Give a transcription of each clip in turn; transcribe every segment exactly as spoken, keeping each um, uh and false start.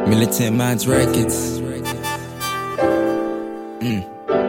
Militant Minds Records. Mm.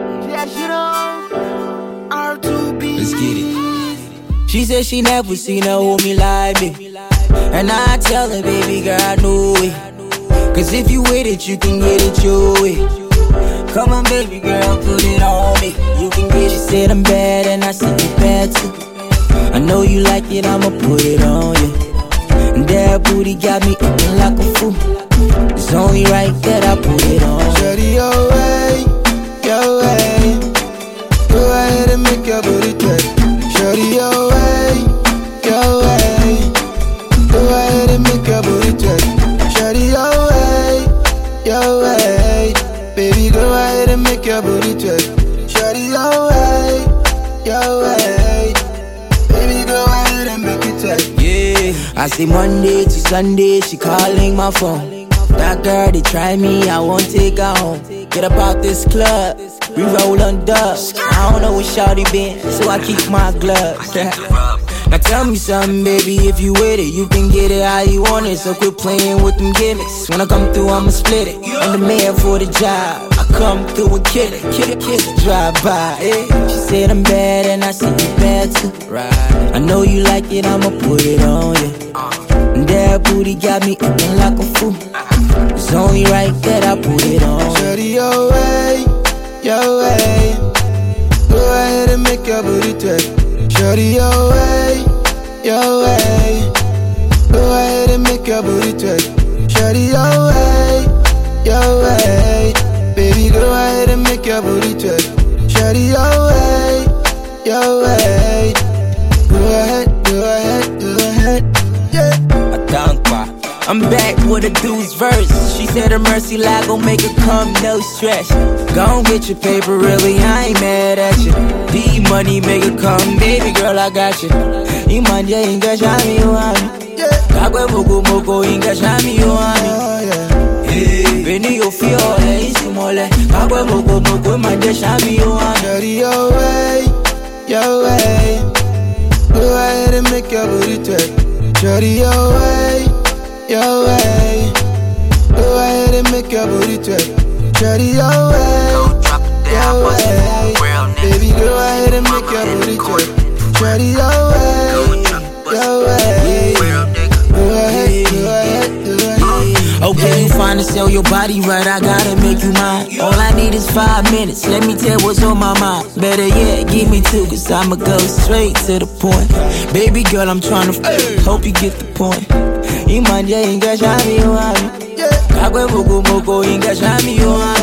Let's get it. She said she never seen a homie like me, and I tell her, baby girl, I know it. Cause if you with it, you can get it your way. Come on, baby girl, put it on me. You can get it. She said I'm bad, and I said you bad too. I know you like it, I'ma put it on you. And that booty got me eating like a fool. It's only right that I put it on. Shorty, your way, your way. Go ahead and make your booty twerk. Shorty, your way, your way. Go ahead and make your booty twerk. Shorty, your way, your way. Baby, go ahead and make your booty twerk. Shorty, your way, your way. Baby, go ahead and make it twerk. Yeah, I see Monday to Sunday, she calling my phone. That girl, they try me, I won't take her home. Get up out this club, we roll on dubs. I don't know where shawty been, so I keep my gloves. Now tell me something, baby, if you with it, you can get it how you want it. So quit playing with them gimmicks. When I come through, I'ma split it. I'm the man for the job. I come through and kill it, kill it, kill it, drive by. Yeah. She said I'm bad, and I said you bad too. I know you like it, I'ma put it on you. And that booty got me eating like a fool. It's only right that I put it on. Shorty, your way, your way. Go ahead and make your booty twerk. Shorty, your way, your way. Go ahead and make your booty twerk. Shorty, your way, your way. Baby, go ahead and make your booty twerk. Shorty, your way, your way. Go ahead, go ahead, go ahead. Yeah. I'm back with a dude's verse. She said her mercy lie gon' make her come, no stress. Gon' get your paper, really, I ain't mad at you. The money make her come, baby girl, I got you. Imanje inga shami yuami. Kakwe moko moko inga shami yuami. Beni yo fiole isimole. Kakwe moko moko imanje shami yuami. Shorty, your way, your way. Go ahead and make your booty twerk. Shorty, your way, your way. Go ahead and make your booty twerk. Shorty, your way, your way. Baby, go ahead and make your booty twerk. Shorty, your way, your way. Go ahead, go ahead, go ahead. Okay, you find to sell your body right, I gotta make you mine. All I need is five minutes, let me tell what's on my mind. Better yet, give me two, cause I'ma go straight to the point. Baby girl, I'm tryna f***, hope you get the point. Imanje inga shami yuami. Kakwe moko moko inga shami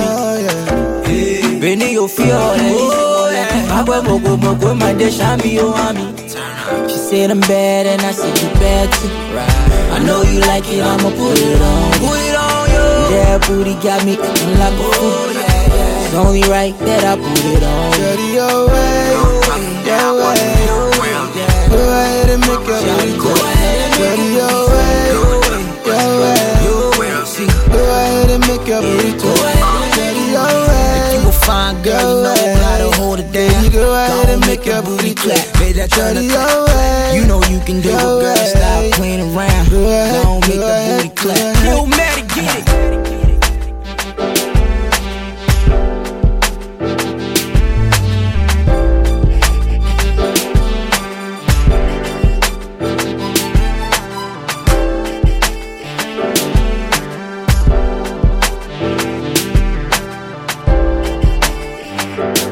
yuami. Beni yo fiole isimole. Kakwe moko moko imanje shami yuami. She said I'm bad, and I said you bad too. I know you like it, I'ma put it on. Put it on you. That booty got me eating like a fool. It's only right that I put it on. Shorty, your way, your way. Go ahead and make your booty twerk. Shorty, your way, your way. Go ahead and make your booty twerk. Shorty, your way. If you a fine girl, you know how to hold it down. Go ahead and make your booty clap. Shorty, your way. You know you can do it, girl. Stop playing around. Go on, make the booty clap. Yo, Maddie, get it. We'll be right back.